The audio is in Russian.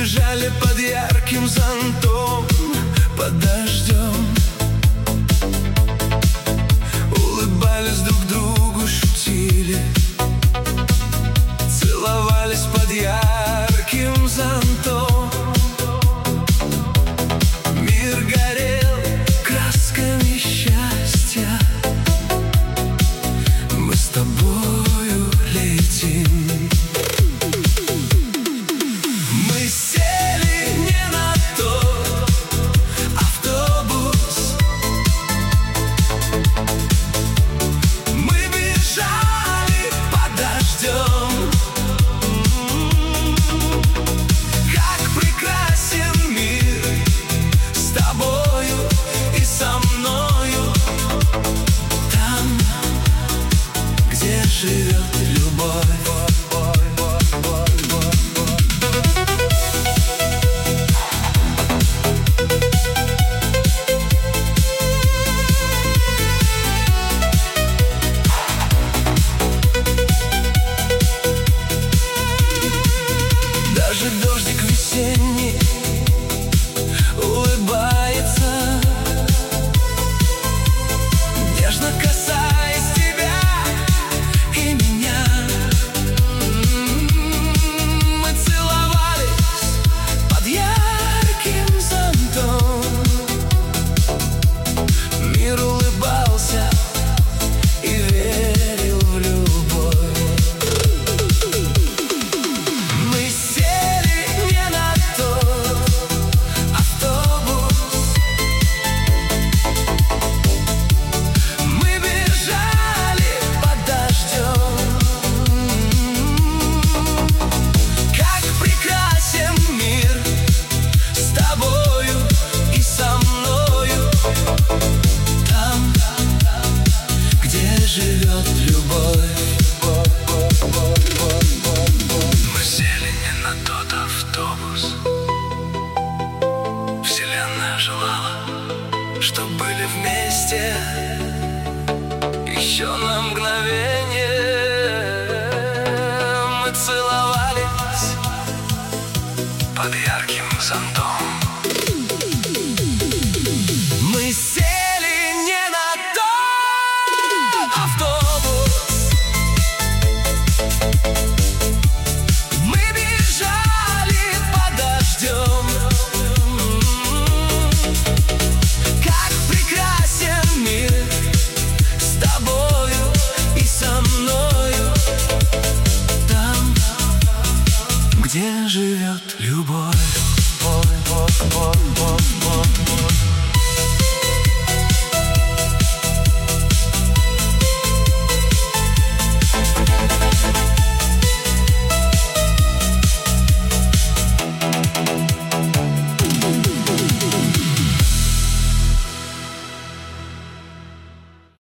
бежали под ярким зонтом, под дождем. Улыбались друг другу, шутили, целовались под ярким зонтом. Мир горел красками счастья. Мы с тобою летим. Мы сели не на тот автобус. Мы бежали под дождем. Как прекрасен мир с тобою и со мною. Там, где живет любовь. Даже дождик весенний улыбается, нежно касаясь тебя и меня. Мы целовались под ярким зонтом. Мир улыбался и верил в любовь. Мы сели не на тот автобус. Мы бежали под дождем. Как прекрасен мир с тобою и со мною. Там, где живет любовь. Мы сели не на тот автобус. Вселенная желала, чтоб были вместе еще на мгновение. Мы целовались под ярким зонтом. Мы сели не на тот автобус. Мы бежали под дождем. Как прекрасен мир с тобою и со мною. Там, где живет любовь.